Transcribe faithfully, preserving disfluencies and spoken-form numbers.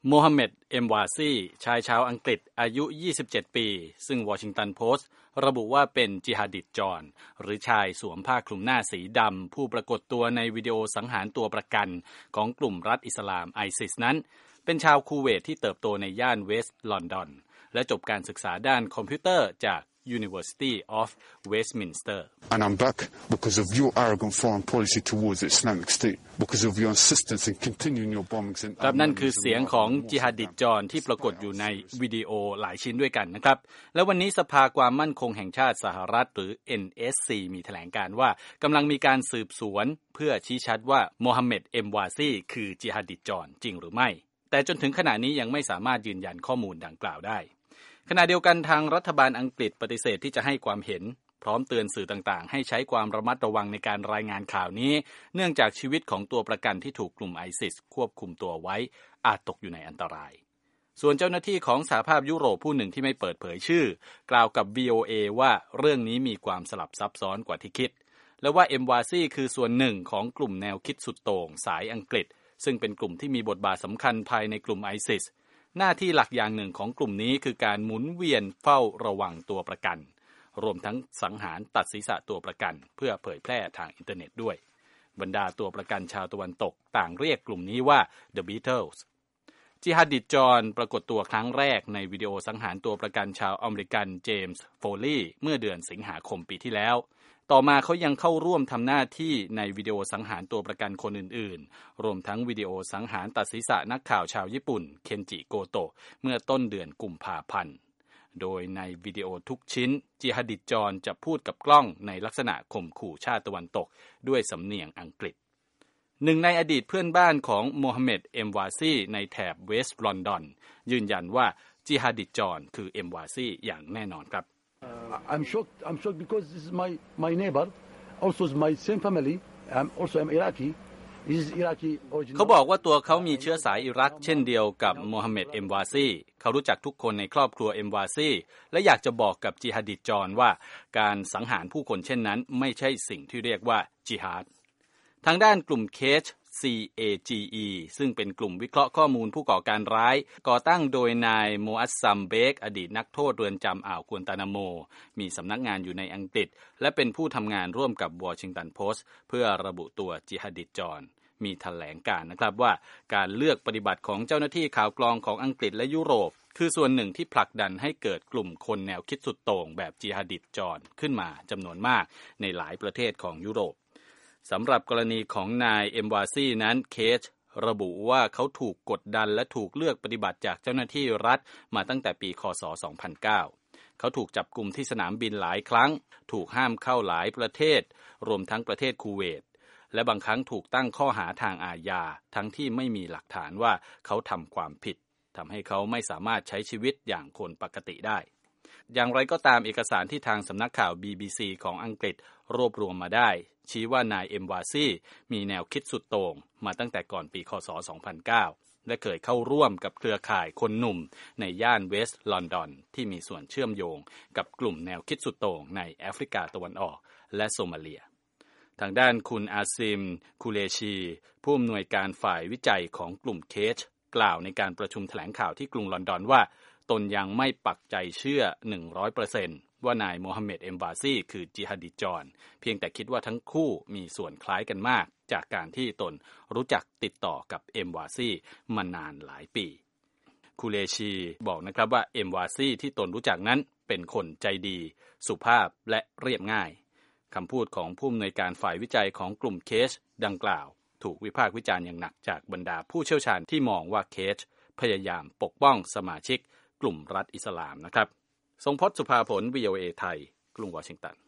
โมฮัมเหม็ด เอ็ม วาซีชายชาวอังกฤษอายุยี่สิบเจ็ดปีซึ่งวอชิงตันโพสต์ระบุว่าเป็นจิฮาดิสจรหรือชายสวมผ้าคลุมหน้าสีดำผู้ปรากฏตัวในวิดีโอสังหารตัวประกันของกลุ่มรัฐอิสลามไอซิสนั้นเป็นชาวคูเวตที่เติบโตในย่านเวสต์ลอนดอนและจบการศึกษาด้านคอมพิวเตอร์จาก University of Westminster. And I'm back because of your arrogant foreign policy towards the Islamic State, because of your insistence in continuing your bombings in ครับนั่นคือเสียงของจิฮาดิสจรที่ปรากฏอยู่ในวิดีโอหลายชิ้นด้วยกันนะครับและวันนี้สภาความมั่นคงแห่งชาติสหรัฐหรือ เอ็น เอส ซี มีแถลงการว่ากำลังมีการสืบสวนเพื่อชี้ชัดว่าโมฮัมเหม็ด เอ็ม วาซีคือจิฮาดิสจรจริงหรือไม่แต่จนถึงขณะนี้ยังไม่สามารถยืนยันข้อมูลดังกล่าวได้ขณะเดียวกันทางรัฐบาลอังกฤษปฏิเสธที่จะให้ความเห็นพร้อมเตือนสื่อต่างๆให้ใช้ความระมัดระวังในการรายงานข่าวนี้เนื่องจากชีวิตของตัวประกันที่ถูกกลุ่มไอซิสควบคุมตัวไว้อาจตกอยู่ในอันตรายส่วนเจ้าหน้าที่ของสหภาพยุโรปผู้หนึ่งที่ไม่เปิดเผยชื่อกล่าวกับ วี โอ เอ ว่าเรื่องนี้มีความสลับซับซ้อนกว่าที่คิดและว่าเอ็มวาซีคือส่วนหนึ่งของกลุ่มแนวคิดสุดโต่งสายอังกฤษซึ่งเป็นกลุ่มที่มีบทบาทสำคัญภายในกลุ่มไอซิสหน้าที่หลักอย่างหนึ่งของกลุ่มนี้คือการหมุนเวียนเฝ้าระวังตัวประกันรวมทั้งสังหารตัดศีรษะตัวประกันเพื่อเผยแพร่ทางอินเทอร์เน็ตด้วยบรรดาตัวประกันชาวตะวันตกต่างเรียกกลุ่มนี้ว่า The Beatles จิฮาดิสจรปรากฏตัวครั้งแรกในวิดีโอสังหารตัวประกันชาวอเมริกันเจมส์โฟลีย์เมื่อเดือนสิงหาคมปีที่แล้วต่อมาเขายังเข้าร่วมทำหน้าที่ในวิดีโอสังหารตัวประกันคนอื่นๆรวมทั้งวิดีโอสังหารตัดศีรษะนักข่าวชาวญี่ปุ่นเคนจิโกโตะเมื่อต้นเดือนกุมภาพันธ์โดยในวิดีโอทุกชิ้นจิฮาดิสจรจะพูดกับกล้องในลักษณะข่มขู่ชาติตะวันตกด้วยสำเนียงอังกฤษหนึ่งในอดีตเพื่อนบ้านของโมฮัมเหม็ด เอ็ม วาซีในแถบเวสต์ลอนดอนยืนยันว่าจิฮาดิสจรคือเอ็ม วาซีอย่างแน่นอนครับ Uh, I'm shocked. I'm shocked because this is my my neighbor, also is my same family. I'm also I'm Iraqi. This is Iraqi origin. เขาบอกว่าตัวเขามีเชื้อสายอิรักเช่นเดียวกับโมฮัมเหม็ด เอ็ม วาซีเขารู้จักทุกคนในครอบครัว เอ็ม วาซีและอยากจะบอกกับจิฮาดิสจรว่าการสังหารผู้คนเช่นนั้นไม่ใช่สิ่งที่เรียกว่าจิฮาดทางด้านกลุ่มเคจซี เอ จี อี ซึ่งเป็นกลุ่มวิเคราะห์ข้อมูลผู้ก่อการร้ายก่อตั้งโดยนายโมอัสซัมเบกอดีตนักโทษเรือนจำอ่าวกวนตานาโมมีสำนักงานอยู่ในอังกฤษและเป็นผู้ทำงานร่วมกับวอชิงตันโพสต์เพื่อระบุตัวจิฮาดิสจรมีแถลงการนะครับว่าการเลือกปฏิบัติของเจ้าหน้าที่ข่าวกรองของอังกฤษและยุโรปคือส่วนหนึ่งที่ผลักดันให้เกิดกลุ่มคนแนวคิดสุดโต่งแบบจิฮาดิสจรขึ้นมาจำนวนมากในหลายประเทศของยุโรปสำหรับกรณีของนายเอ็มวาซีนั้นเคจระบุว่าเขาถูกกดดันและถูกเลือกปฏิบัติจากเจ้าหน้าที่รัฐมาตั้งแต่ปีค.ศ. สองพันเก้าเขาถูกจับกุมที่สนามบินหลายครั้งถูกห้ามเข้าหลายประเทศรวมทั้งประเทศคูเวตและบางครั้งถูกตั้งข้อหาทางอาญาทั้งที่ไม่มีหลักฐานว่าเขาทำความผิดทำให้เขาไม่สามารถใช้ชีวิตอย่างคนปกติได้อย่างไรก็ตามเอกสารที่ทางสำนักข่าว บี บี ซี ของอังกฤษรวบรวมมาได้ชี้ว่านายเอ็มวาซีมีแนวคิดสุดโต่งมาตั้งแต่ก่อนปีค.ศ. สองพันเก้าและเคยเข้าร่วมกับเครือข่ายคนหนุ่มในย่านเวสต์ลอนดอนที่มีส่วนเชื่อมโยงกับกลุ่มแนวคิดสุดโต่งในแอฟริกาตะวันออกและโซมาเลียทางด้านคุณอาซิมคูเลชีผู้อำนวยการฝ่ายวิจัยของกลุ่มเคจกล่าวในการประชุมแถลงข่าวที่กรุงลอนดอนว่าตนยังไม่ปักใจเชื่อ หนึ่งร้อยเปอร์เซ็นต์ ว่านายโมฮัมเหม็ด เอ็ม วาซีคือจิฮาดิสจรเพียงแต่คิดว่าทั้งคู่มีส่วนคล้ายกันมากจากการที่ตนรู้จักติดต่อกับเอ็มวาซีมานานหลายปีคูเลชีบอกนะครับว่าเอ็มวาซีที่ตนรู้จักนั้นเป็นคนใจดีสุภาพและเรียบง่ายคำพูดของผู้อำนวยการฝ่ายวิจัยของกลุ่มเคจดังกล่าวถูกวิพากษ์วิจารณ์อย่างหนักจากบรรดาผู้เชี่ยวชาญที่มองว่าเคจพยายามปกป้องสมาชิกกลุ่มรัฐอิสลามนะครับทรงพจน์ สุภาผล วี โอ เอ ไทยกรุงวอชิงตัน